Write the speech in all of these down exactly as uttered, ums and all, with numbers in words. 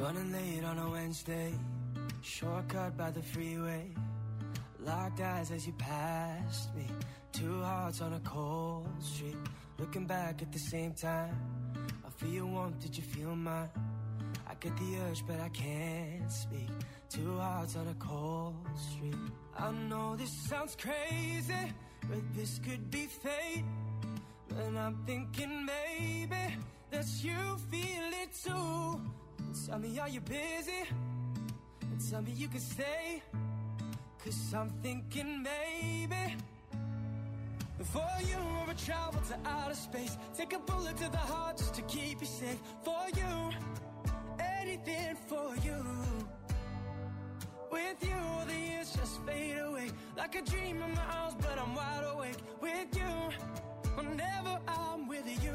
Running late on a Wednesday, shortcut by the freeway. Locked eyes as you passed me. Two hearts on a cold street. Looking back at the same time. I feel your warmth, did you feel mine? I get the urge but I can't speak. Two hearts on a cold street. I know this sounds crazy, but this could be fate. And I'm thinking maybe that you feel it too. Tell me, are you busy? And tell me you can stay. Cause I'm thinking maybe for you I would travel to outer space. Take a bullet to the heart just to keep you safe. For you, anything for you. With you, all the years just fade away. Like a dream in my arms, but I'm wide awake. With you, whenever I'm with you.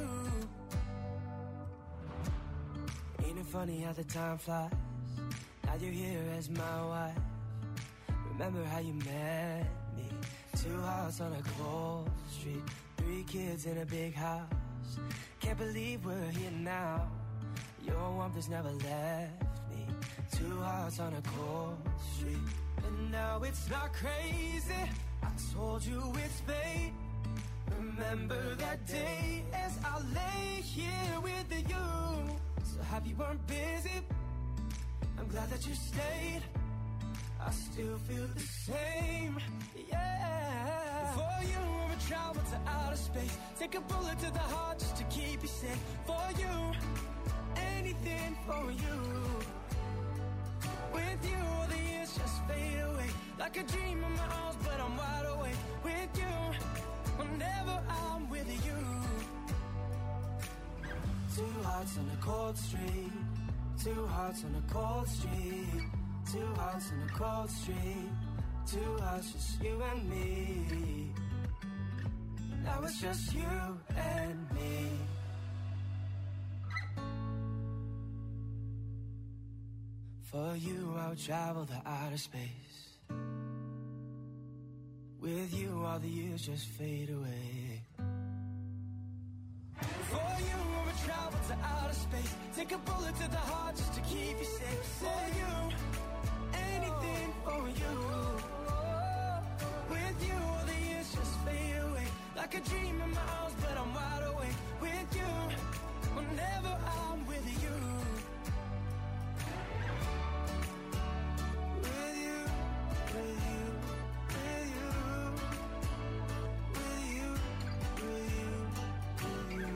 Ain't it funny how the time flies? Now you're here as my wife. Remember how you met me? Two hearts on a cold street. Three kids in a big house. Can't believe we're here now. Your warmth has never left me. Two hearts on a cold street. And now it's not crazy. I told you it's fate. Remember that day as I lay here with you. So happy you weren't busy. I'm glad that you stayed. I still feel the same, yeah. For you, I would travel to outer space. Take a bullet to the heart just to keep you safe. For you, anything for you. With you, all the years just fade away. Like a dream in my arms, but I'm wide awake. With you, whenever I'm with you. Two hearts on a cold street. Two hearts on a cold street. Two hearts on a cold street. Two hearts, just you and me. Now it's just you and me. For you I would travel the outer space. With you all the years just fade away. For you I would travel to outer space. Take a bullet to the heart just to keep you safe. For you, anything for you. With you, all the years just fade away. Like a dream in my arms, but I'm wide awake. With you, whenever I'm with you. With you, with you, with you. With you, with you, with you.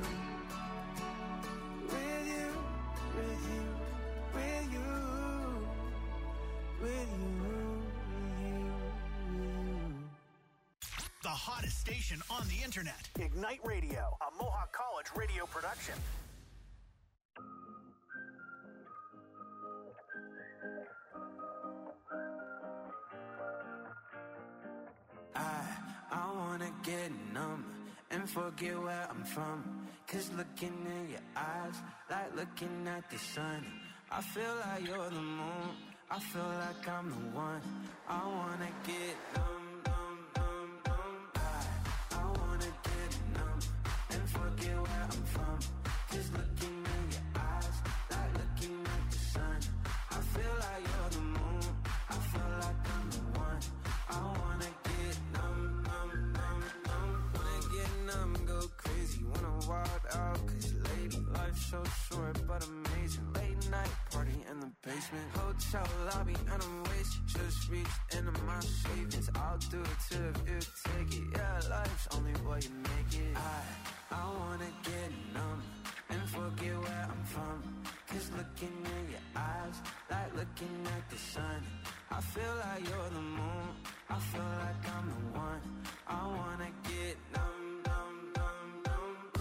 With you, with you, with you. With you, with you, with you. The hottest station on the internet. Ignite Radio, a Mohawk College radio production. I, I wanna get numb and forget where I'm from. Cause looking in your eyes, like looking at the sun. I feel like you're the moon. I feel like I'm the one. I wanna get numb, numb, numb, numb. I, I wanna get numb and forget where I'm from. Cause looking in your eyes, like looking at the sun. I feel like you're the moon. I feel like I'm the one. I wanna get numb, numb, numb, numb. Wanna get numb, go crazy. Wanna wild out, cause lady, life's so short but amazing. Late night party in the basement. Hotel lobby and I'm wasted. Just reached into my savings. I'll do it too if you take it. Yeah, life's only what you make it. I, I wanna get numb and forget where I'm from. Cause looking in your eyes, like looking at the sun. I feel like you're the moon. I feel like I'm the one. I wanna get numb, numb, numb, numb.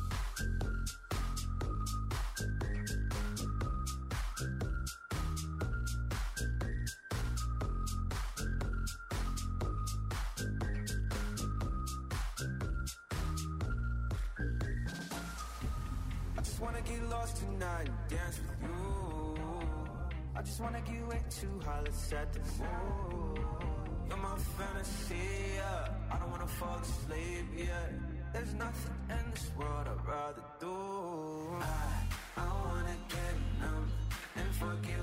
I just wanna get lost tonight and dance with you. I just wanna get way too high, let's set the mood. You're my fantasy, yeah. I don't wanna fall asleep, yeah. There's nothing in this world I'd rather do. I, I wanna get numb and forget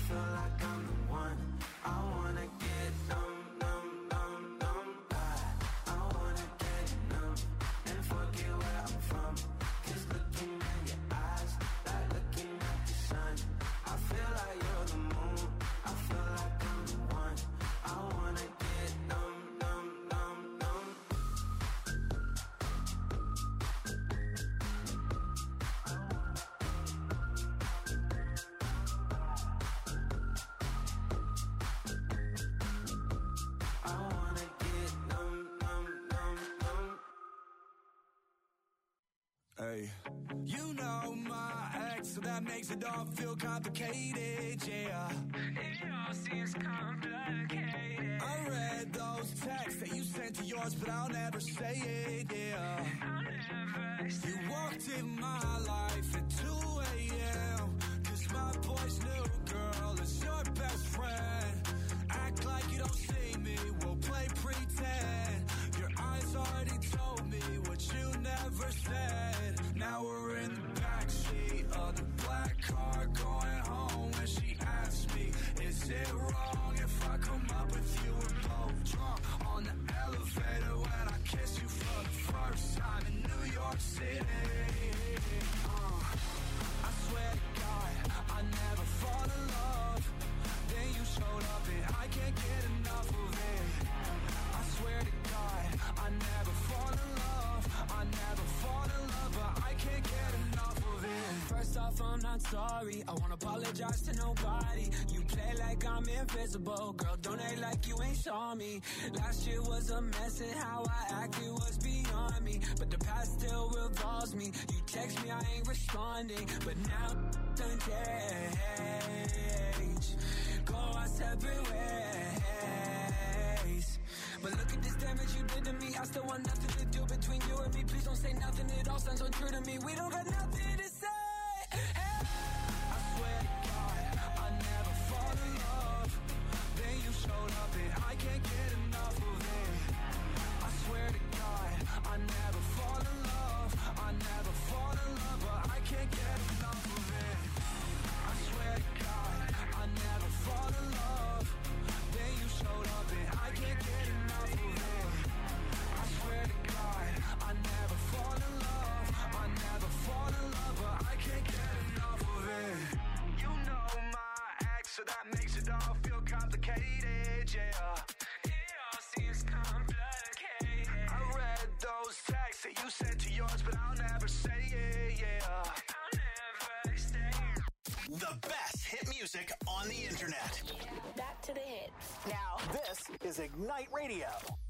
feel like I'm the one. I wanna get numb, numb, numb, numb. I, I wanna get numb and forget where I'm from. Cause looking in your eyes, like looking at the sun. I feel like you're the moon, I feel like I'm the one. I wanna get numb, numb, numb, numb. I wanna get numb, numb, numb, numb. Hey, you know my ex, so that makes it all feel complicated, yeah. It all seems complicated. I read those texts that you sent to yours, but I'll never say it, yeah. I'll never say you walked in my life at two a.m. Cause my boy's new girl is your best friend. Act like you don't see me, we'll play pretend. Your eyes already told me what you never said. Now we're in the backseat of the black car going home. When she asked me, is it wrong if I come up with you? We're both drunk on the elevator when I kiss you for the first time in New York City. uh, I swear to God, I never fall in love. Then you showed up and I can't get enough of it. I swear to God, I never fall in love. I never fall in love, but I can't get enough of it. First off, I'm not sorry, I won't apologize to nobody. You play like I'm invisible, girl, don't act like you ain't saw me. Last year was a mess and how I acted was beyond me. But the past still revolves me. You text me, I ain't responding, but now done change. Go our separate ways. But look at this damage you did to me. I still want nothing to do between you and me. Please don't say nothing, it all sounds untrue to me. We don't got nothing to say. Hey. I swear to God, I never fall in love. Then you showed up and I can't get enough of it. I swear to God, I never fall in love. I never fall in love, but I can't get enough of it. I swear to God, I never fall in love. Then you showed up and I can't get enough of it. I swear to God, I never fall in love. I never fall in love, but I can't get enough of it. You know my ex, so that makes it all feel complicated, yeah. It all seems complicated. I read those texts that you sent to yours, but I'll never say it, yeah. I'll never say it. The best hit music on the internet. Back to the hits. Now, this is Ignite Radio.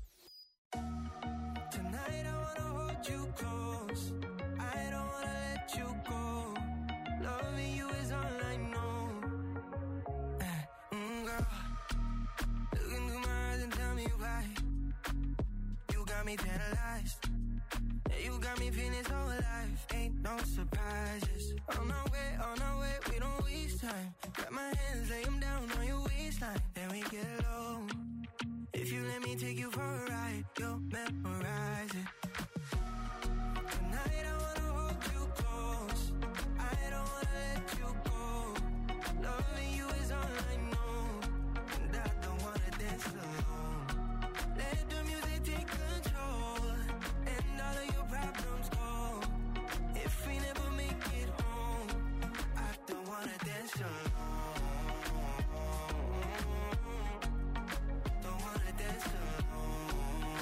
Tonight I wanna hold you close. I don't wanna let you go. Loving you is all I know. Uh, mm, girl, look into my eyes and tell me why. You got me tantalized. Yeah, you got me feeling so alive. Ain't no surprises. On our way, on our way, we don't waste time. Grab my hands, lay them down on your waistline. Then we get low. If you let me take you for a ride, you'll memorize it. Tonight I wanna hold you close. I don't wanna let you go. Loving you is all I know, and I don't wanna dance alone. Let the music take control, and all of your problems go. If we never make it home, I don't wanna dance alone. Don't wanna dance alone.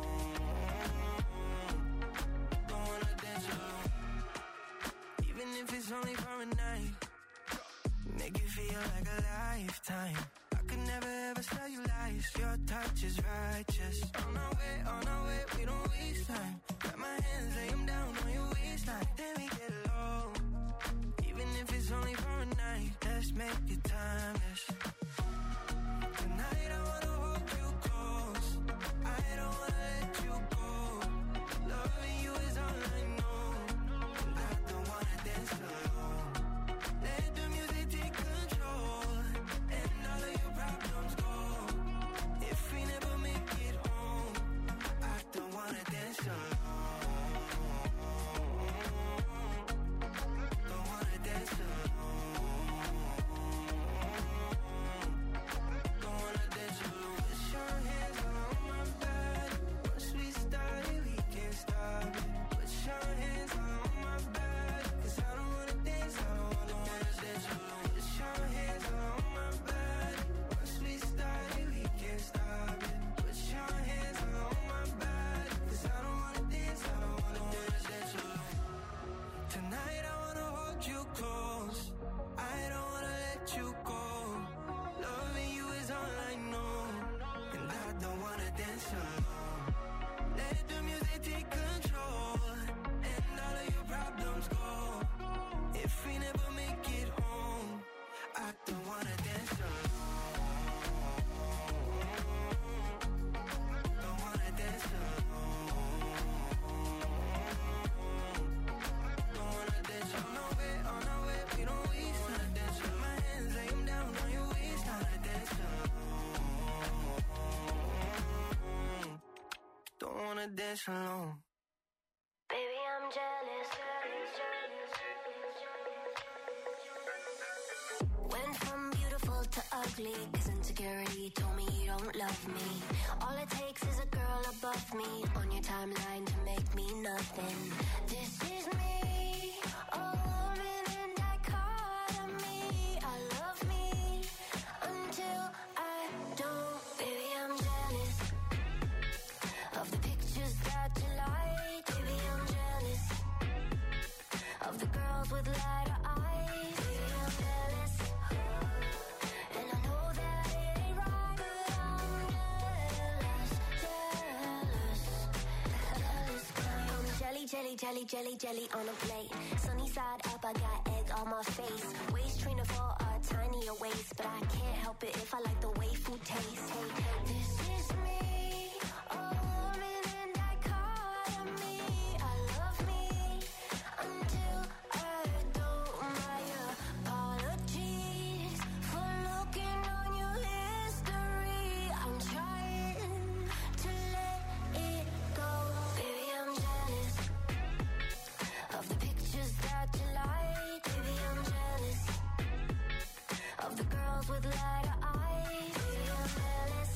Don't wanna dance alone. Even if it's only for a night, make it feel like a lifetime. I could never ever tell you lies. Your touch is righteous. On our way, on our way, we don't waste time. Grab my hands, lay them down on your waistline. Then we get low. Even if it's only for a night, let's make it timeless. Tonight I wanna hold you close. I don't wanna let you go. Loving you is all I know, and I don't wanna dance alone. Let the music take control, and all of your problems go. If we never make it home, I don't wanna dance alone. Don't wanna dance alone. wish alone. Baby, I'm jealous. Went from beautiful to ugly, cause insecurity told me you don't love me. All it takes is a girl above me on your timeline to make me nothing. This is me, a woman in dichotomy. I love me until I don't. Baby, I'm jealous of the pictures that you like. Baby, I'm jealous of the girls with lighter eyes. Baby, I'm jealous, and I know that it ain't right, but I'm jealous, jealous, jealous. I'm jelly, jelly, jelly, jelly, jelly on a plate. Sunny side up, I got egg on my face. Waist trainer for a tinier waist, but I can't help it if I like the way food tastes. Hey, this is me, a woman in dichotomy. I love me until I don't. My apologies for looking on your history. I'm trying to let it go. Baby, I'm jealous of the pictures that you like. Baby, I'm jealous of the girls with lighter eyes. Baby, I'm jealous,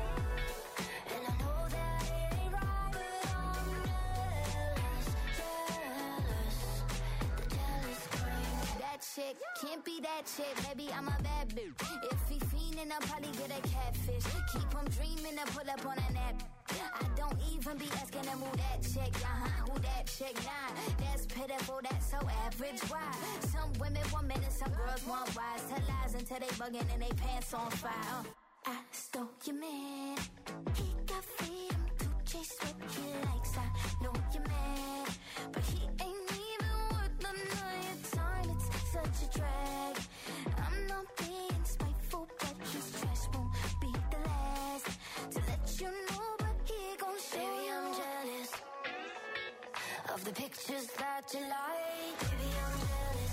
and I know that it ain't right, but I'm jealous, jealous, the jealous kind. That chick can't be that chick, baby, I'm a bad bitch. If he fiendin', I'll probably get a catfish. Keep him dreaming to pull up on a nap. I don't even be asking him who that chick, uh-huh, who that chick, nah. That's pitiful, that's so average, why? Some women want men and some girls want wise. Tell lies until they bugging and they pants on fire. uh. I stole your man, he got freedom to chase what he likes. I know you're mad, but he ain't even worth the night your time. It's such a drag. I'm not being spiteful, but his trash won't be the last to let you know, but he gon' show. Baby, I'm jealous of the pictures that you like. Baby, I'm jealous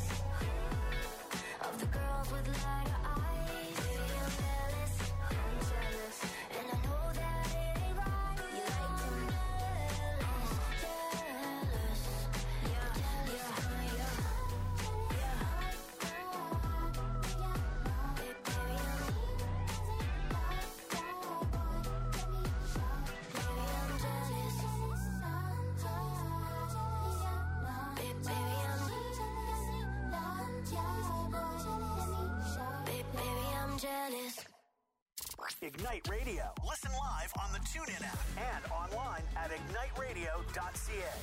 of the girls with lighter eyes. Baby, I'm jealous, I'm jealous, and I know that it ain't right. You like them jealous, jealous, yeah, yeah, yeah, yeah. Baby, baby, I'm baby, I'm jealous. Baby, baby, I'm baby, baby, I'm jealous. Ignite Radio. Listen live on the TuneIn app. And online at ignite radio dot c a.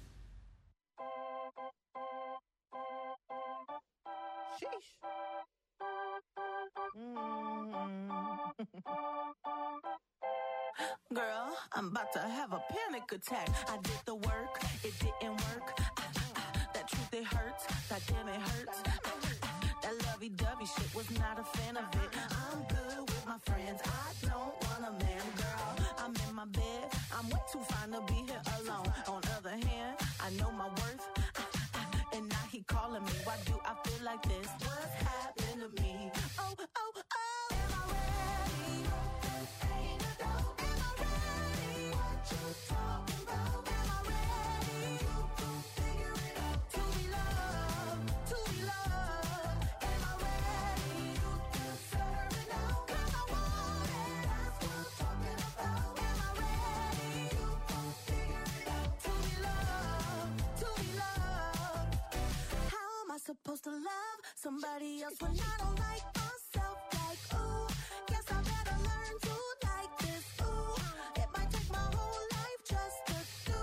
Girl, I'm about to have a panic attack. I did the work, it didn't work. Ah, ah, that truth, it hurts. God damn, it hurts. Ah, ah, that lovey-dovey shit, was not a fan of it. I'm good with my friends. I don't want a man, girl. I'm in my bed. I'm way too fine to be here alone. On the other hand, I know my worth. Ah, ah, and now he calling me. Why do I feel like this? What's happened to me? Oh, oh, oh. Am I ready? Ain't a dope. Am I ready? What you talking about? Am I ready? You figure it out. To be loved, to be loved. Am I ready? You deserve it now. 'Cause I want it. That's what I'm talking about. Am I ready? You figure it out. To be loved, to be loved. How am I supposed to love somebody else when I don't like myself? Like, ooh, guess I better learn to like this. Ooh, it might take my whole life just to do.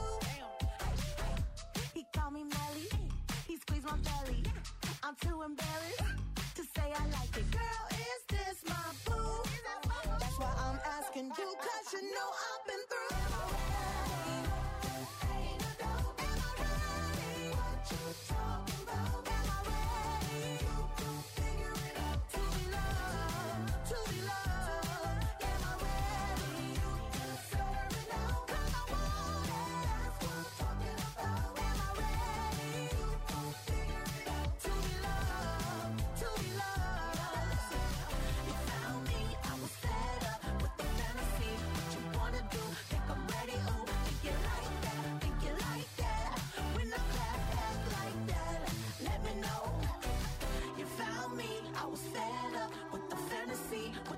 He called me Melly, he squeezed my belly. I'm too embarrassed to say I like it. Girl, is this my boo? That's why I'm asking you, 'cause you know I've been through. Am I ready? Ain't a dope. Am I ready? What you talking about? Am I ready? You figure it out. To be loved, to be loved. Am I ready? You deserve it now. 'Cause I want it. That's what I'm talking about. Am I ready? You figure it out. To be loved, to be loved. You found me, I was fed up with the fantasy. What you wanna do?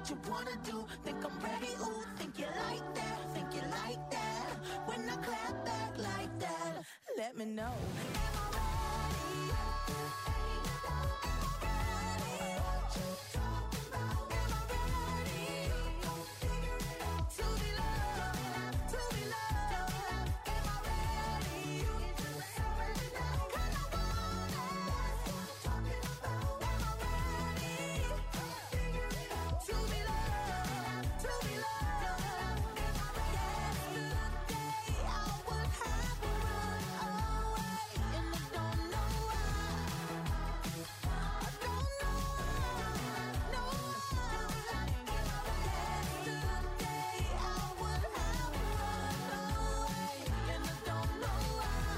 what you wanna do. Think I'm ready, ooh, think you like that, think you like that. When I clap back like that, let me know. Am I ready? What you talking about? Am I ready? To be loved, to be loved. Am I ready? Cause I want it. Talking about. Am I ready? To be loved, to be loved. Yesterday I would have run away, and I don't know why. I don't know why, no why. Yesterday I would have run away, and I don't know why.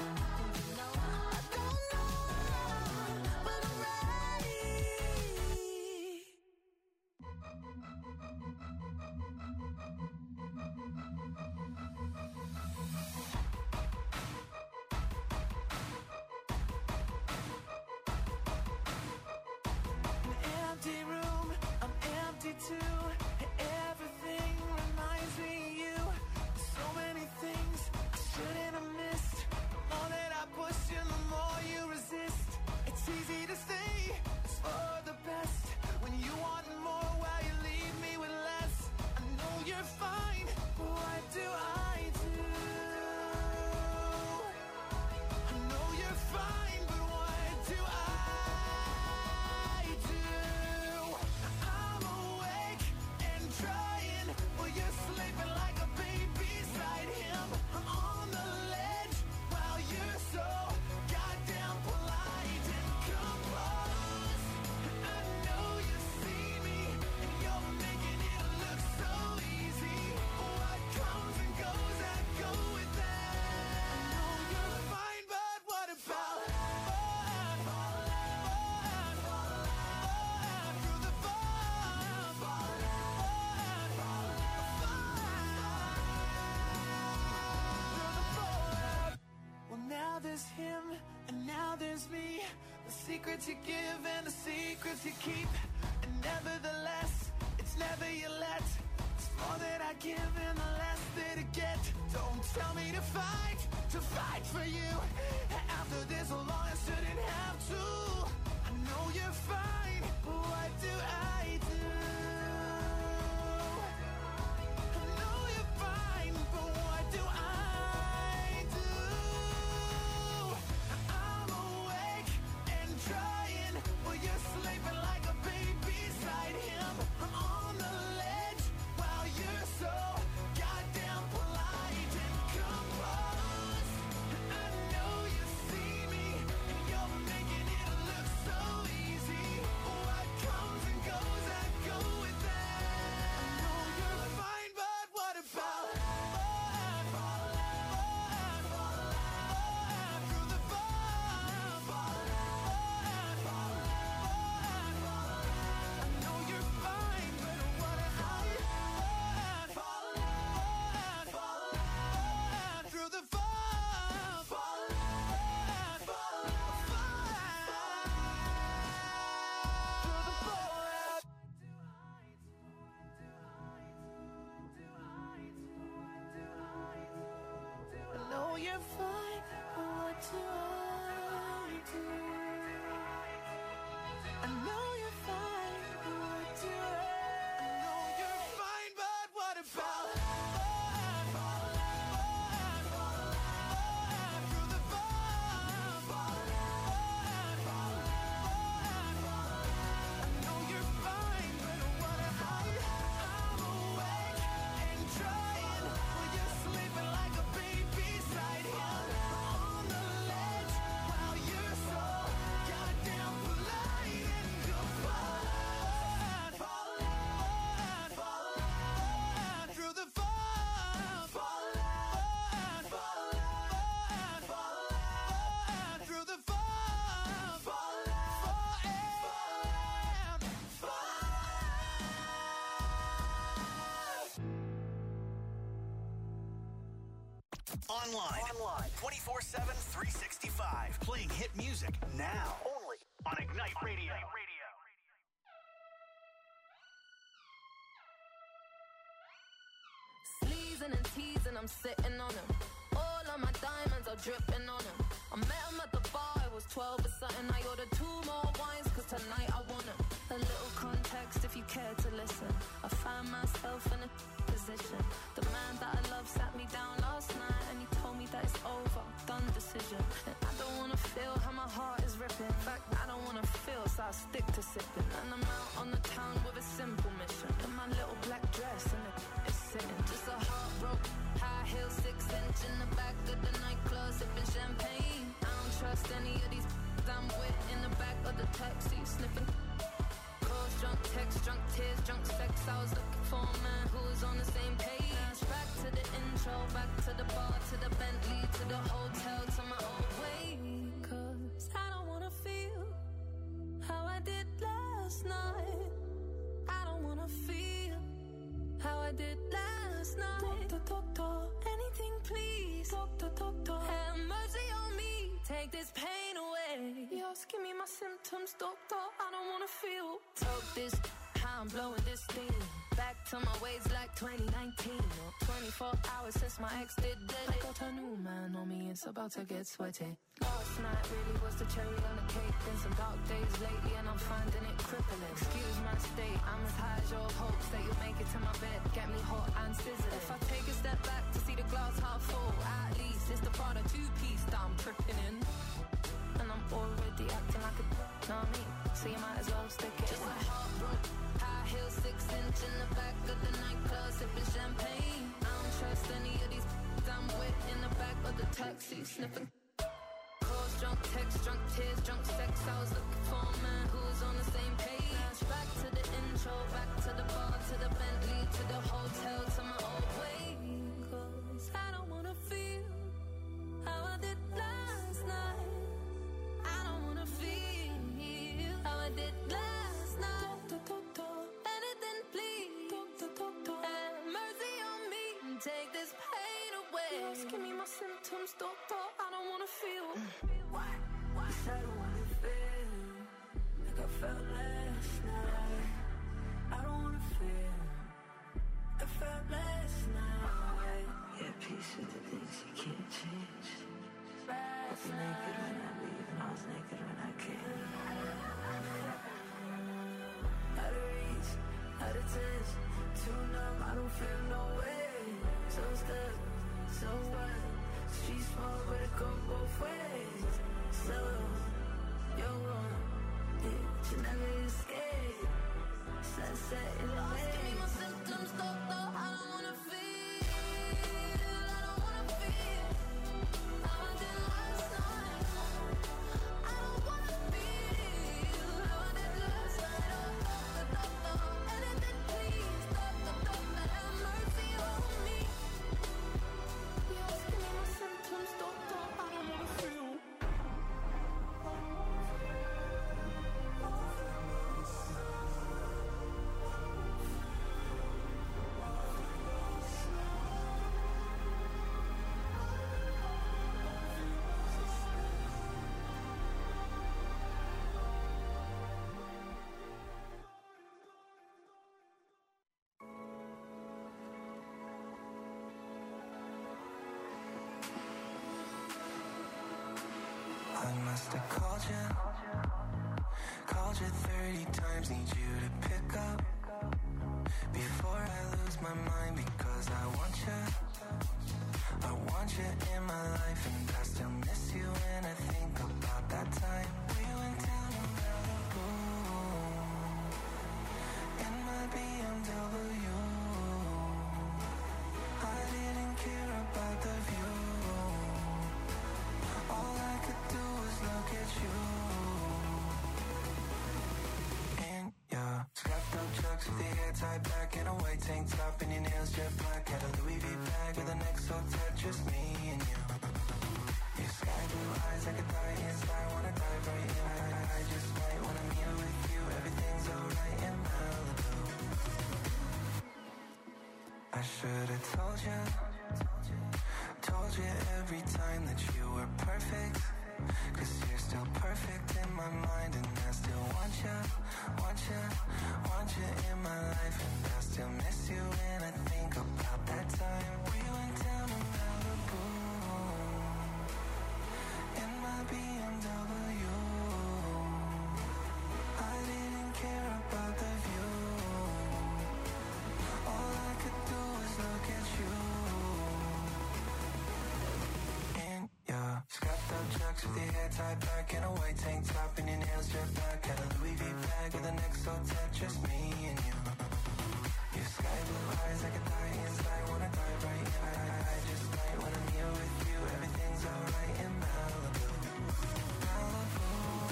I don't know, but I'm ready. Empty room, I'm empty too. Everything reminds me of you. So many things I shouldn't have missed. The more that I push you, the more you resist. It's easy to say it's for the best when you want more while you leave me with less. I know you're fine, but what do I do? I know you're fine, but what do I do? I'm awake and trying, but you're sleeping like a baby beside him. I'm on the ledge while you're so goddamn polite and composed. I know you see me and you're making it look so easy. What comes and goes, I go with that. I know you're fine, but what about fun? Fun, fun, fun, through the fun, fun, fun, fun, well, now there's him and now there's me. The secrets you give and the secrets you keep. And nevertheless, it's never you let. It's more that I give and the less that I get. Don't tell me to fight, to fight for you. After this so long, I shouldn't have to. I know you're fine, but what do I do? I know you're fine, but what do I do? I'm awake and trying, but you're sleeping like a baby beside him. I'm on the ledge while you're so goddamn polite and composed. I know you see me and you're making it look so easy. What comes and goes, I go with that. I know you're fine, but what about fun? Fun, fun, fun, through the fun, fun, fun, fun, fun. I know you're fine, but what about fun? Fun, fun, fun, through the fun, fun, fun, I know you're fine, but what do I do? I know you're fine, but what do I? I know you're fine, but what about fun? Fun, fun, fun, through the fun, fun, fun, fun, fun. I know you're fine, but what about? I'm awake and trying, but you're sleeping like a baby beside him. On the ledge while you're so goddamn polite and composed. Fun, fun, fun, through the fun, fun, fun, fun, fun, through the fun, fun, fun, fun. Online. Online. twenty-four seven, three sixty-five. Playing hit music now. Only on Ignite Radio. keys and I'm sitting on them. All of my diamonds are dripping on them. I met him at the bar, I was twelve or something. I ordered two more wines, cause tonight I want them. A little context if you care to listen. I found myself in a position. The man that I love sat me down last night and he told me that it's over, done decision. And I don't wanna feel how my heart is ripping. In fact, I don't wanna feel, so I stick to sipping. And I'm out on the town with a simple mission. In my little black dress and it's sitting. Just a heartbroken, high heel, six inch in the back of the nightclub, sipping champagne. I don't trust any of these I'm with in the back of the taxi, sniffing. Calls, drunk text, drunk tears, drunk sex. I was looking for a man who was on the same page. Back to the intro, back to the bar, to the Bentley, to the hotel, to my old way. Cause I don't wanna feel how I did last night. I don't wanna feel how I did last night. Doctor, doctor, anything please. Doctor, doctor, have mercy on me. Take this pain away. You're asking me my symptoms, doctor. I don't wanna feel. Took this, how I'm blowing this steam. Back to my ways like twenty nineteen. Or twenty-four hours since my ex did dead. I got a new man on me, it's about to get sweaty. Last night really was the cherry on the cake. Been some dark days lately and I'm finding it crippling. Excuse my state, I'm as high as your hopes that you'll make it to my bed. Get me hot and sizzling. If I take a step back to see the glass half full, at least it's the Prada two-piece that I'm tripping in. And I'm already acting like a know me, so you might as well stick it. Just a heartbroken, high heel, six inch in the back of the nightclub, sipping champagne. I don't trust any of these I'm with in the back of the taxi, sniffing. Calls, drunk text, drunk tears, drunk sex. I was looking for a man who was on the same page. Back to the intro, back to the bar, to the Bentley, to the hotel, to my old way. Cause I don't wanna feel how I did last night. I don't wanna feel how I did last night. Doctor, doctor, anything please. Doctor, doctor, have mercy on me. Take this pain away. You're asking me my symptoms, doctor. I don't wanna feel. What? What? I don't wanna feel like I felt last night. I don't wanna feel like I felt last night. Yeah, peace with the things you can't change. I was naked when I leave and I was naked when I came. Out of reach, out of touch, too numb, I don't feel no way. So stuck, so what? Street small, but it go both ways. So, you're wrong, yeah, you never escape. Sunset in the way. Give me my symptoms, doctor, I don't wanna feel. I don't wanna feel how I did last night. I don't wanna feel how I did last night. Oh, doctor, doctor, anything please. Doctor, doctor, have mercy on me. You're asking me my symptoms, doctor, I don't wanna feel. I must have called you, called you thirty times, need you to pick up before I lose my mind, because I want you, I want you in my life, and I still miss you when I think about that time we went down to Malibu in my B M W. I didn't care about the view. All I could do was look at you. In your strapped up chucks with your hair tied back in a white tank top and your nails jet black. Had a Louis V bag with a neck so tight, just me and you. Your sky blue eyes, I could die inside, wanna dive right in. I, I just might wanna meet with you. Everything's alright in Malibu. I should've told you, told you every time that you were perfect, cause you're still perfect in my mind, and I still want you, want you, want you in my life, and I still miss you when I think about that time we went backpack and a white tank top and your nails jet black. Got a Louis V bag with an X O tag, just me and you. Your sky blue eyes, I could die inside, wanna die right now. I, I, I just might when I'm here with you, everything's alright in Malibu. Malibu.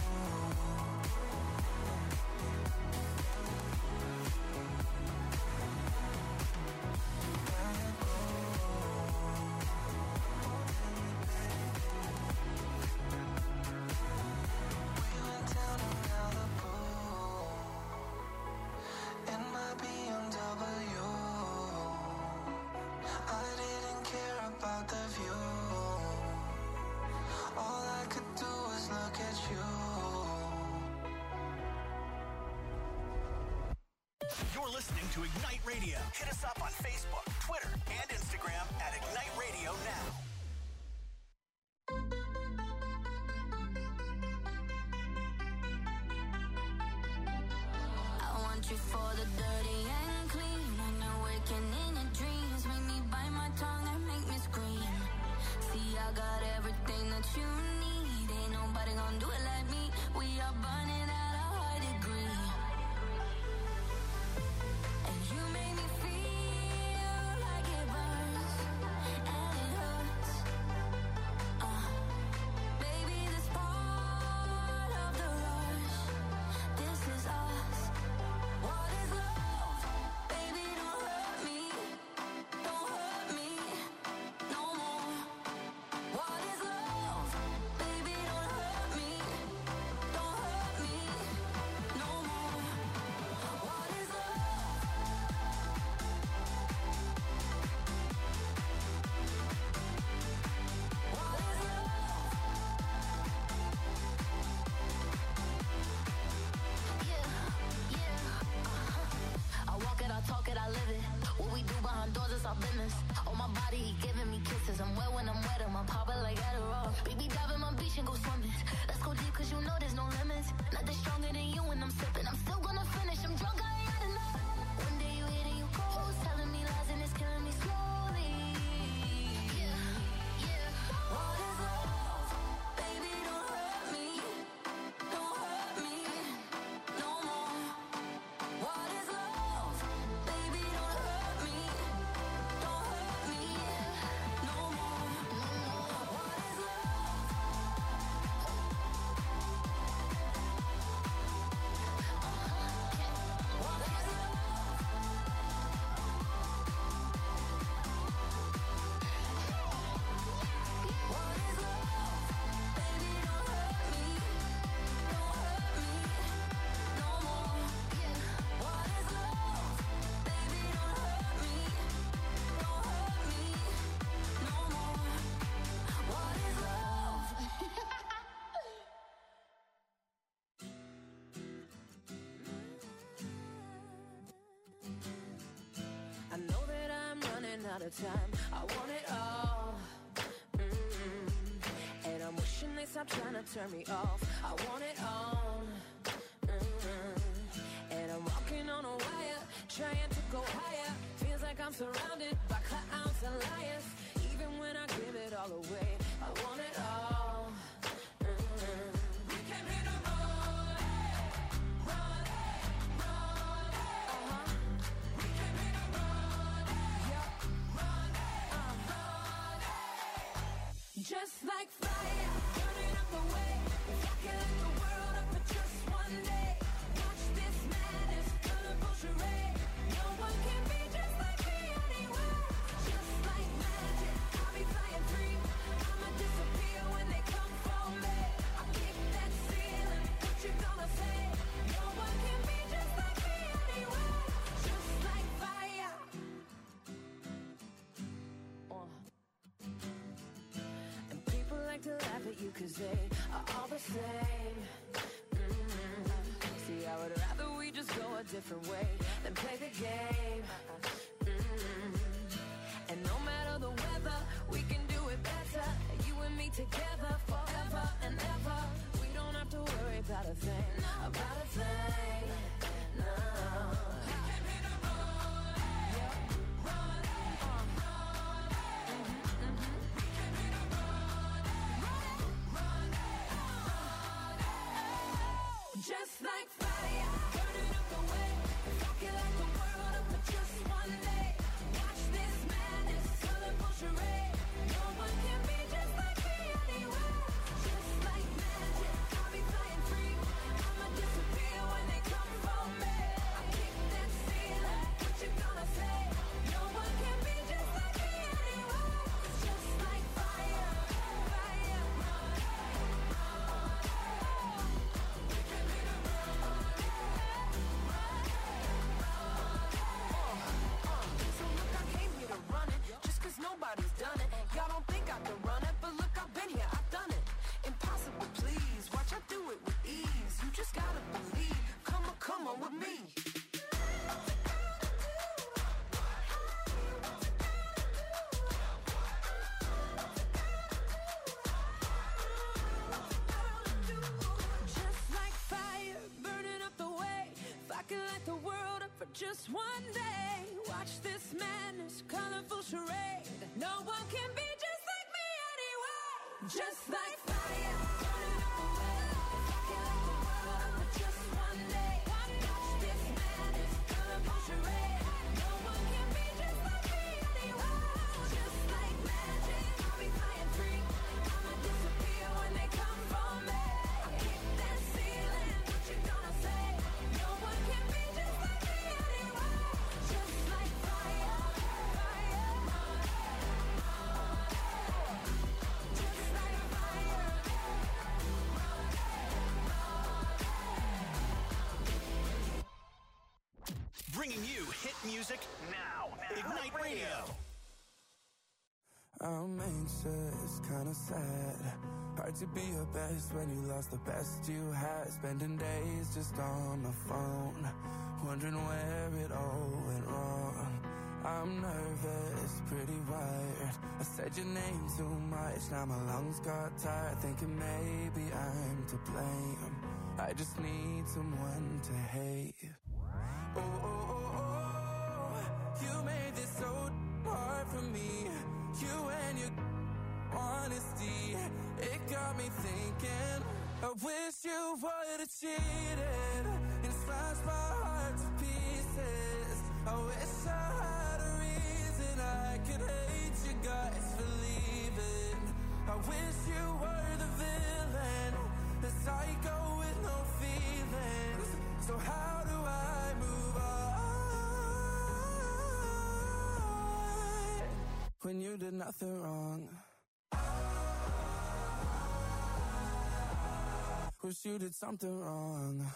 You're listening to Ignite Radio. Hit us up on Facebook, Twitter, and Instagram at Ignite Radio Now. I want you for the dirty and clean. When you're waking in your dreams, make me bite my tongue and make me scream. See, I got everything that you need. Ain't nobody gonna do it like me. We are burning at a high degree. And you make me feel like it burns and it hurts. Uh, baby, this part of the rush. This is us. What is love? Baby, don't hurt me. Don't hurt me no more. What is love? Baby, don't hurt me. Don't hurt me no more. What is love? What is love? Yeah, yeah, uh-huh. I walk it, I talk it, I live it. What we do behind doors is our business. On my body, he giving me kisses. I'm wet when I'm wet, I'm popping like Adderall. Baby, dive in my beach and go swimming. Let's go deep, cause you know there's no limits. Nothing stronger than you when I'm sipping. I'm still gonna finish, I'm drunk, I ain't had enough. One day you hit and you cold, telling me lies and it's killing me slowly. Yeah, yeah. What is love? Baby, don't hurt me. Don't hurt me no more. What is love? Baby, don't hurt me. Don't hurt me no more. What is love? What is love? What is love? Baby, don't hurt me. Don't hurt me no more. What is love? Baby, don't hurt me. Don't hurt me no more. What is love? I know that I'm running out of time. I want it all. Mm. And I'm wishing they stop trying to turn me off. I want it all. Mm. And I'm walking on a wire, trying to go higher. Feels like I'm surrounded by clowns and liars. Even when I give it all away, I want it all. Mm. We came here to run, run, run. Uh-huh. We came here to run, yeah, run, uh, run. Just like fire, burning up the way. If I can light the world up for just one day. Watch this madness, colorful charade. No one can be just like me anywhere. Just like magic, I'll be flying free. I'ma disappear when they come for me. I'll kick that ceiling, what you gonna say? No one can be just like me anywhere. Just like fire. Uh. And people like to laugh at you cause they are all the same. Mm. See, I would rather we just go a different way than play the game. Mm. And no matter the weather, we can do it better. You and me together forever and ever. We don't have to worry about a thing, about a thing. No. just one day. Watch this madness, colorful charade. No one can be just like me anyway. Just like fire, burning up the world, rocking like the world for just one day. Watch this madness, colorful charade. No one can be just like me anyway. Just like magic, I'll be flying free. I'ma disappear when they come for me. I kick that ceiling, what you gonna say? No one can be just like me anyway. Just like fire, fire. Just like fire. Bringing you hit music now. Ignite Radio. I'm anxious, kinda sad. Hard to be your best when you lost the best you had. Spending days just on my phone, wondering where it all went wrong. I'm nervous, pretty wired. I said your name too much, now my lungs got tired. Thinking maybe I'm to blame. I just need someone to hate. Oh, oh, oh, oh, you made this so hard for me. You and your honesty, it got me thinking. I wish you would have cheated and smashed my heart to pieces. I wish I had a reason I could hate you guys for leaving. I wish you were the villain, the psycho with no feelings. So how do I move on when you did nothing wrong? Wish you did something wrong,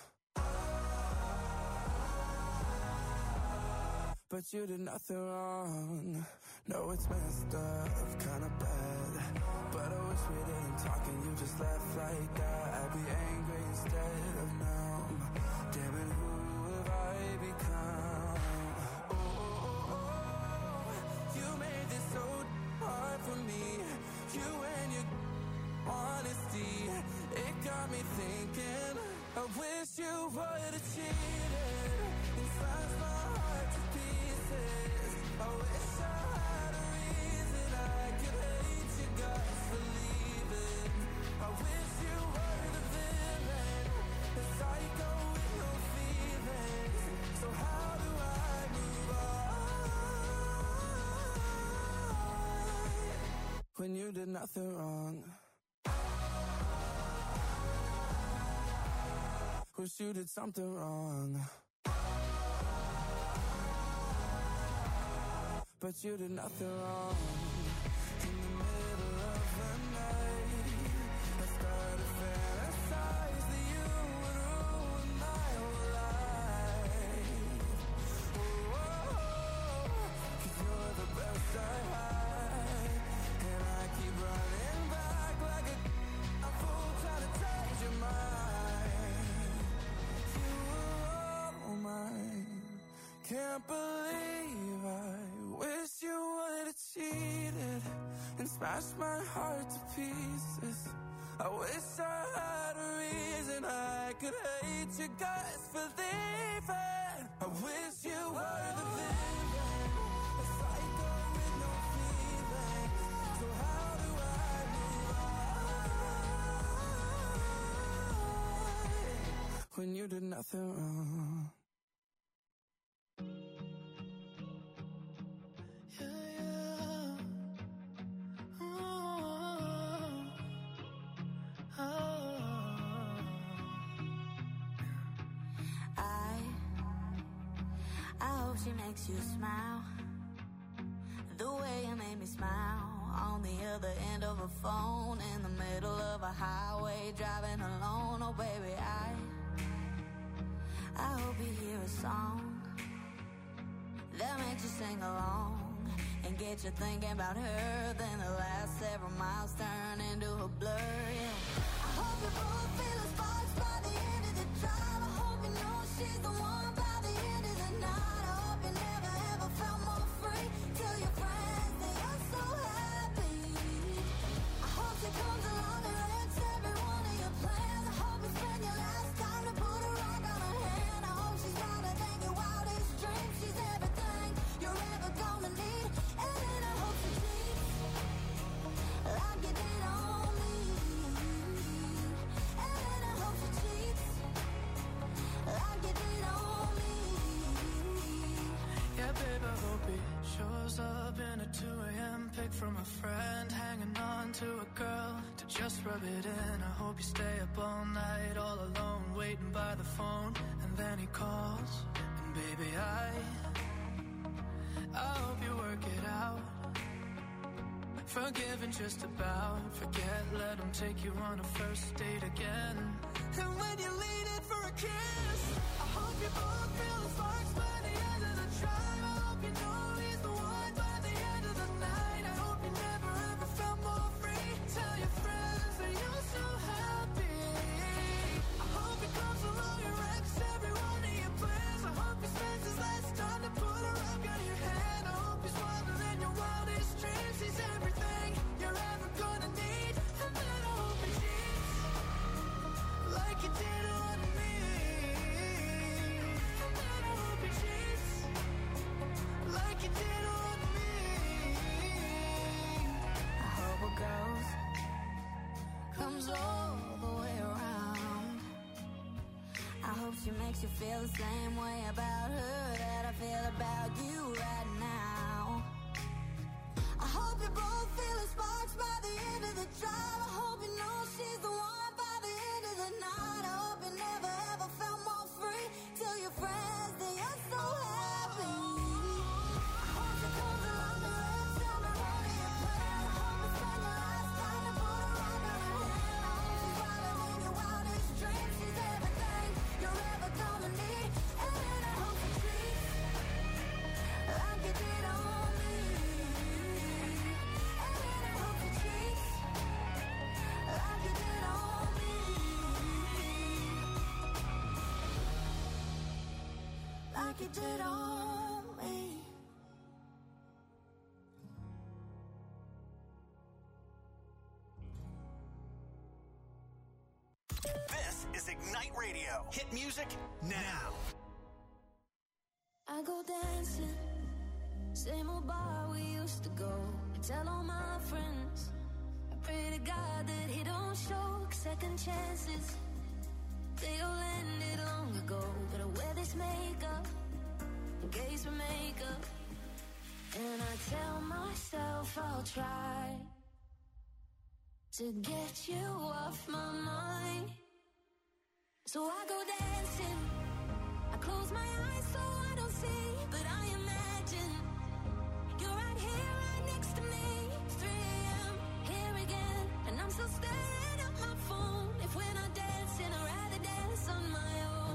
but you did nothing wrong. No, it's messed up, kinda bad, but I wish we didn't talk and you just left like that. I'd be angry instead of numb. Damn it, who have I become? Oh, oh, oh, oh. You made this so hard for me. You and your honesty, it got me thinking. I wish you would have cheated and slashed my heart to pieces. I wish I had a reason I could hate you guys for leaving. I wish you were the villain, the psycho with no feelings. So how do I move on when you did nothing wrong? Wish you did something wrong, but you did nothing wrong. In the middle of the night, I started to fantasize that you would ruin my whole life. Oh, oh, oh, 'cause you're the best I had, and I keep running back like a, a fool trying to change your mind. You were all mine. Can't believe I wish you would have cheated and smashed my heart to pieces. I wish I had a reason I could hate you guys for leaving. I wish you were the villain, a psycho with no feelings. So how do I move on when you did nothing wrong? She makes you smile the way you made me smile on the other end of a phone in the middle of a highway driving alone. Oh baby, I I hope you hear a song that makes you sing along and get you thinking about her. Then the last several miles turn into a blur. Yeah. I hope you both feel the sparks by the end of the drive. I hope you know she's the one by the end of the night. Comes along and wrecks every one of your plans. I hope you spend your last time to put a rock on her hand. I hope she's not a dang your wildest dream. from a friend, hanging on to a girl to just rub it in. I hope you stay up all night, all alone, waiting by the phone. And then he calls, and baby, I I hope you work it out. Forgiving just about, forget, let him take you on a first date again. And when you lean in for a kiss, I hope you both feel the sparks by the end of the drive. I hope you know he's the one by the end of the night. I hope you never ever felt more free. Tell your friends that you're so happy. I hope he comes along and wrecks every one of your plans. I hope he spends his last time to put a rock on your hand. I hope he's wilder than your wildest dreams. He's everything you're ever gonna need. And then I hope he cheats like you did on me. And then I hope he cheats like you did on me. I hope it goes, comes all the way around. I hope she makes you feel the same way about her that I feel about you right now. I hope you both feel the sparks by the end of the drive. I hope you know she's the one by the end of the night. I hope you never ever felt more free. Tell your friends that you're so happy. I hope she comes along and wrecks every one of your plans. I hope you spend your last time to put a rock on her hand. I hope she's wilder than your wildest dreams. She's everything you're ever gonna need. And then I hope she treats like you did on me. And then I hope she treats like you did on me. Like you did on me. This is Ignite Radio. Hit music now. I go dancing, same old bar we used to go. I tell all my friends, I pray to God that he don't show second chances. They all ended long ago, but I wear this makeup in case we make up. And I tell myself I'll try to get you off my mind. So I go dancing, I close my eyes so I don't see, but I imagine you're right here, right next to me. It's three a.m. here again, and I'm still staring at my phone. If we're not dancing, I'd rather dance on my own.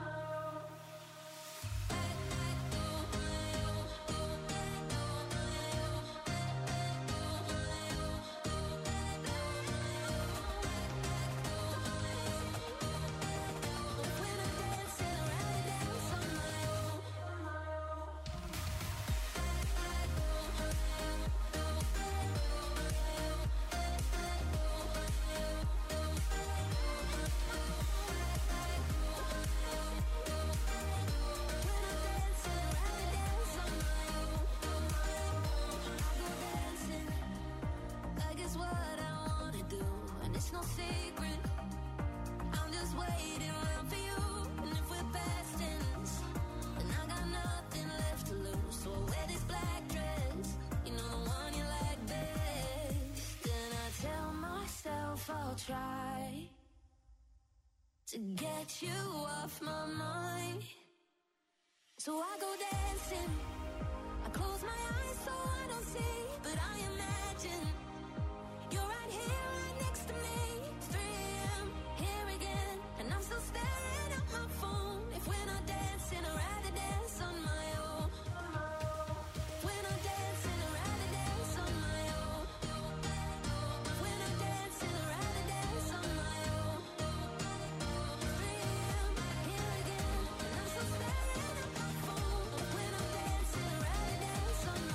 It's no secret, I'm just waiting around for you. And if we're past tense, then I got nothing left to lose. So I wear this black dress, you know the one you like best. Then I tell myself I'll try to get you off my mind. So I go dancing, I close my eyes so I don't see, but I imagine you're right here, right next to me. It's three a.m. here again, and I'm still staring at my phone. If we're not dancing, I'd rather dance on my own. If we're not dancing, I'd rather dance on my own. If we're not dancing, I'd rather dance on my own. It's three a.m. here again, and I'm still staring at my phone. If we're not dancing, I'd rather dance on my own.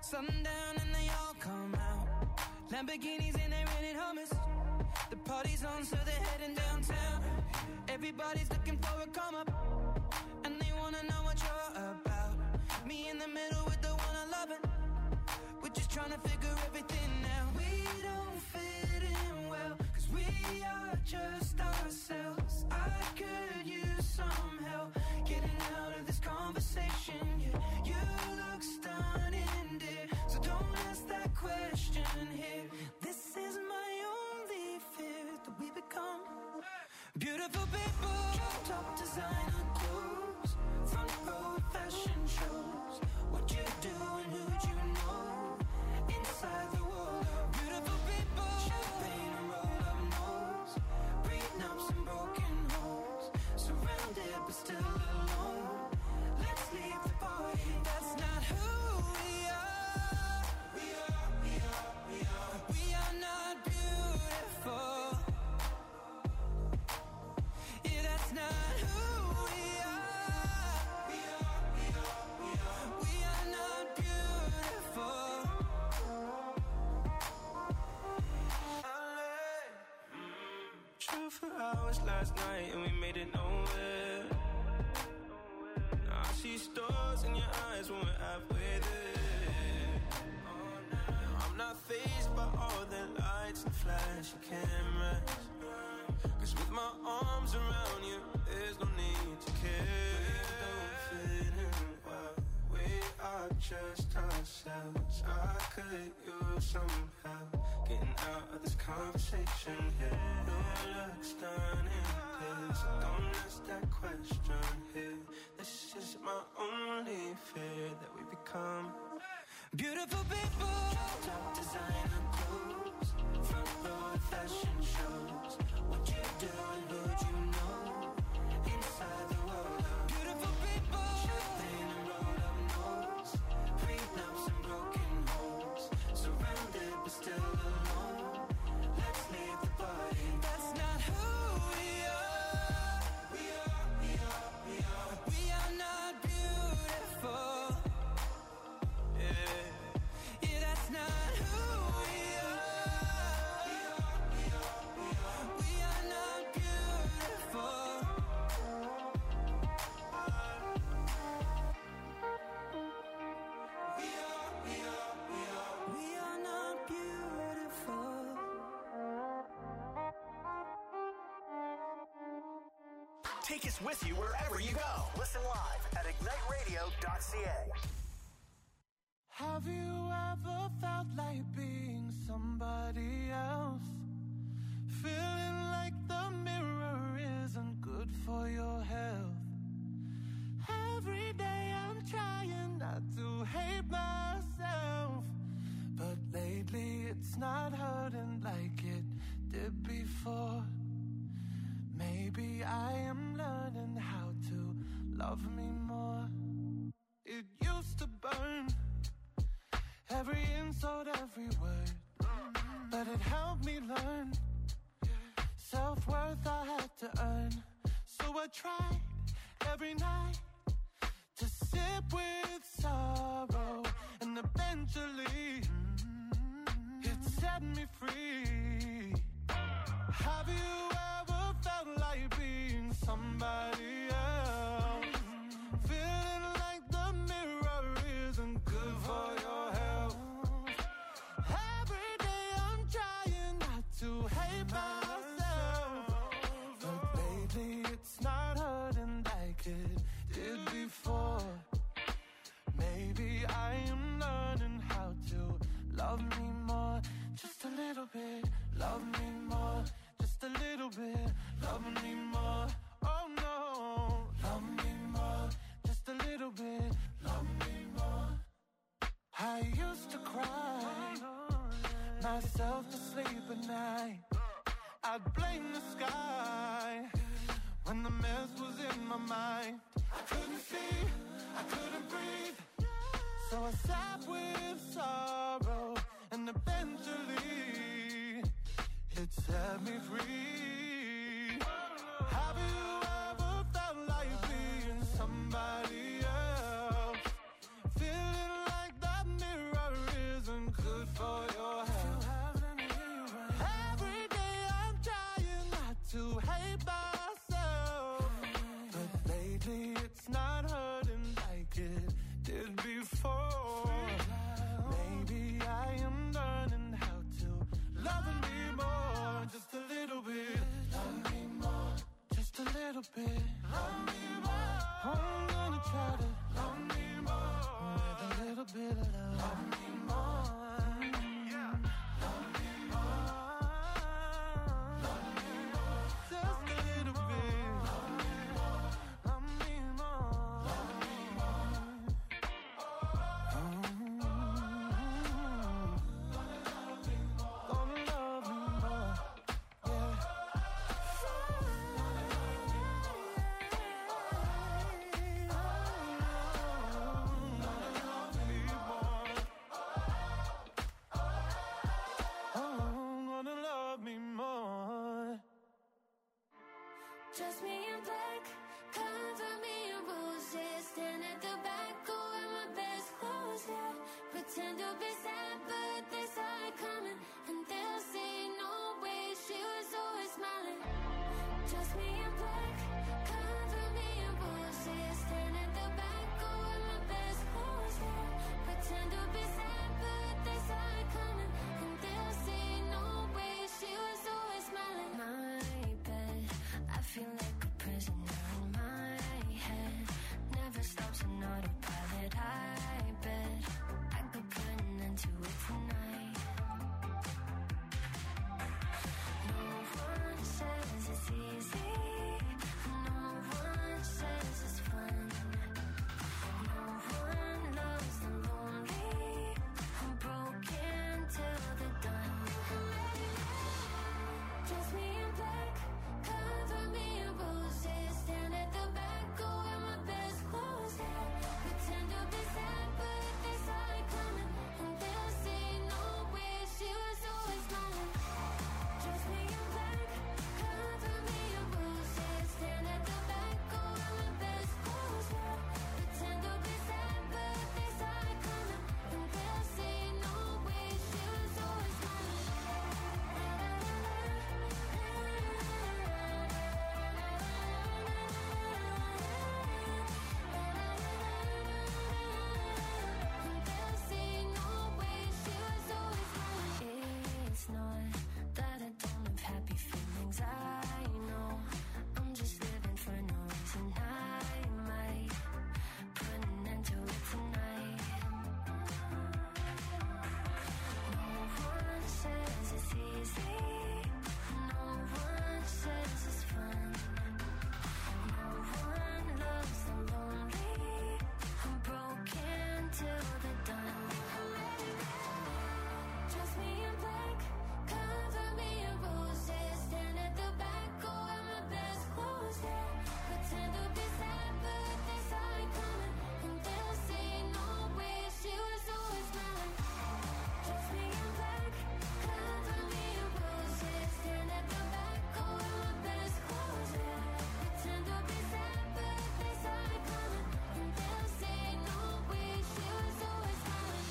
Sundown and they all come out. Lamborghinis and they rented Hummers. The party's on, so they're heading downtown. Everybody's looking for a come up, and they wanna know what you're about. Me in the middle with the one I love. We're just trying to figure everything out. We don't fit in well, cause we are just ourselves. I could use some help getting out of this conversation. Yeah, you look stunning, dear, so don't ask that question here. This is my only fear, that we become beautiful people. Top designer clothes, front row fashion shows. What you do and who'd you know? Inside the world of beautiful people. Champagne and roll up nose, prenups and broken homes. Surrounded but still alone. Let's leave the party. That's not who we are. We are, we are, we are. We are not beautiful. Yeah, that's not who we are. We are, we are, we are. We are not beautiful. True for hours last night and we made it nowhere. Now I see stars in your eyes when we're halfway there. I'm not fazed by all the lights and flashy cameras, cause with my arms around you, there's no need to care. We don't fit in well, we are just ourselves. I could use some help getting out of this conversation here. You look stunning, dear, so don't ask that question here. This is my only fear, that we become beautiful people. Top designer clothes, front row fashion shows. What you do and who'd you know? Inside the world of beautiful people. Champagne and roll up nose, prenups and broken homes. Surrounded but still alone. Let's leave the party. That's not who we are. We are, we are, we are. We are not beautiful. Yeah, yeah, that's not who we are. We are, we are, we are. We are not beautiful. We are, we are, we are. We are not beautiful. Take us with you wherever you go. Listen live at ignite radio dot c a. Have you ever felt like being somebody else? Feeling like the mirror isn't good for your health. Every day I'm trying not to hate myself, but lately it's not hurting like it did before. Maybe I am learning how to love me more. It used to burn, every insult, every word, but it helped me learn self-worth I had to earn. So I tried every night to sip with sorrow, and eventually it set me free. Have you ever felt like being somebody else? Feeling like the mirror isn't good for your health. Every day I'm trying not to hate myself, but lately it's not hurting like it did before. Maybe I am learning how to love me more. Just a little bit, love me more. Just a little bit, love me more. Oh no, love me more. Just a little bit, love me more. I used to cry myself to sleep at night. I'd blame the sky when the mess was in my mind. I couldn't see, I couldn't breathe, so I sat with sorrow, and eventually it set me free. Have you ever felt like being somebody else? Feeling like that mirror Dress me in black, cover me in roses. Stand at the back, go wear my best clothes, yeah. Pretend to be sad, but they saw it coming. And they'll say no way, she was always smiling. Dress me in black, cover me in roses. Stand at the back, go wear my best clothes, yeah. Pretend to be sad, but they saw it coming. And they'll say no way, she was always smiling. My bed, I feel like a prisoner in my head. Never stops an autopilot. I bet I could put an end to it tonight. No one says it's easy. No one says it's fun. No one loves the lonely. I'm broken till they're done. Dress me in black, cover me in roses. Stand at the back, go wear my best clothes, yeah. Pretend to be sad, but they saw it coming. And they'll say no way, she was always smiling. Dress me in black, cover me in roses. Stand at the back, go wear my best clothes, yeah. Pretend to be sad, but they saw it coming. And they'll say no way, she was always smiling. It's not that I don't have happy feelings, I know. I'm just living for no reason. I might put an end to it tonight. No one says it's easy. No one says it's fun. No one loves the lonely. I'm broken till they're done. Dress me in black, cover me in roses. Stand at the back, go wear my best clothes, yeah. Pretend to be sad, but they saw it coming. And they'll say no way, she was always smiling. Dress me in black, cover me in roses. Stand at the back, go wear my best clothes, yeah. Pretend to be sad, but they saw it coming. And they'll say no way, she was always smiling.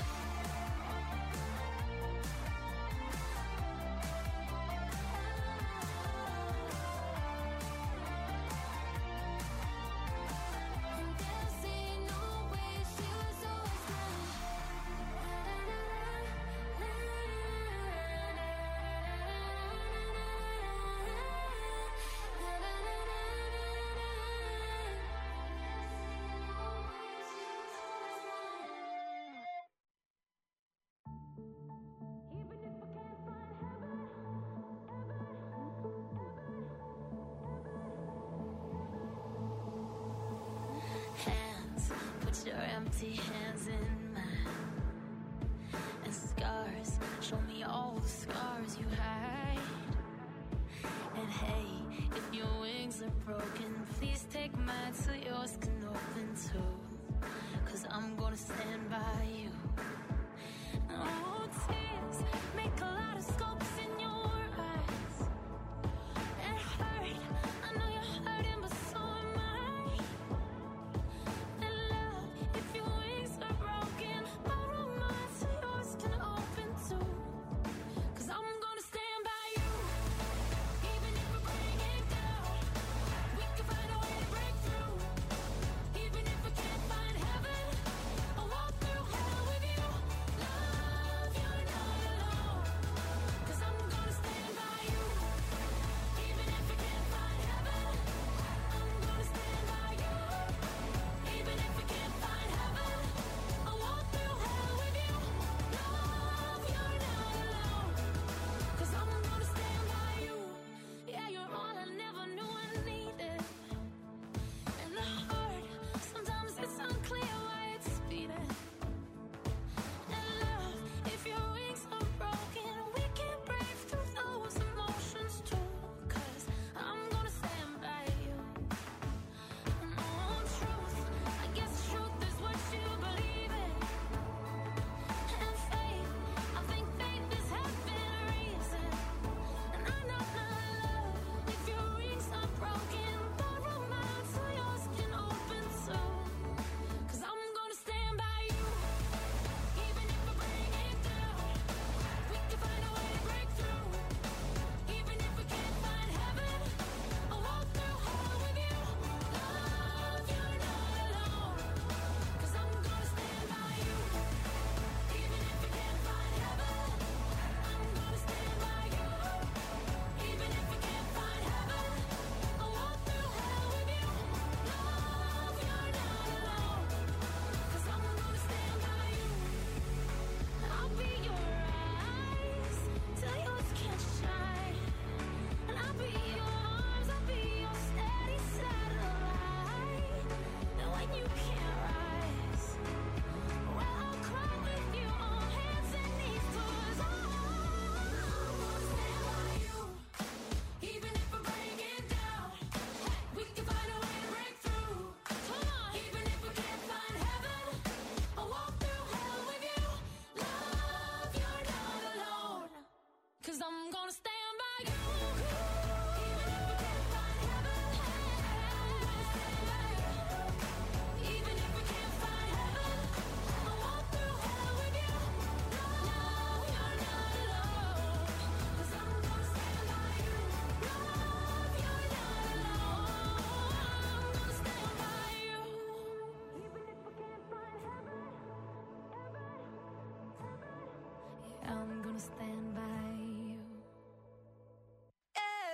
And they'll say no way, she was always hands, put your empty hands in mine. And scars, show me all the scars you hide. And hey, if your wings are broken, please take mine so yours can open too. Cause I'm gonna stand by you. Oh, tears make a lot of scopes in your eyes. It hurt, I know you're hurting, but so am I. And love, if your wings are broken, borrow mine so yours can open too. Cause I'm gonna stand by you, even if we're breaking down. We can find a way to break through, even if we can't find heaven. I'll walk through hell with you. Love, you're not alone.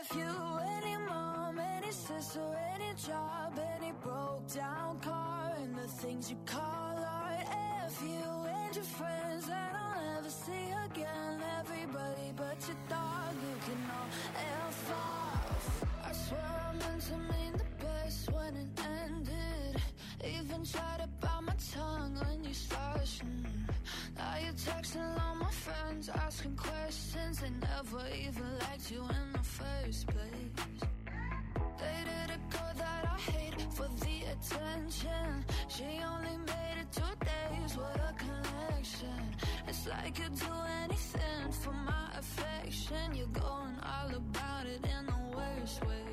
F you, any mom, any sister, any job, any broke down car, and the things you call art. F you and your friends that I'll never see again. Everybody but your dog, you can all F off. I swear I meant to mean the best when it ended. Even tried to bite my tongue when you started. Mm. Now you're texting all my friends, asking questions. They never even liked you in the first place. Dated a girl that I hate for the attention. She only made it two days, what a connection. It's like you'd do anything for my affection. You're going all about it in the worst way.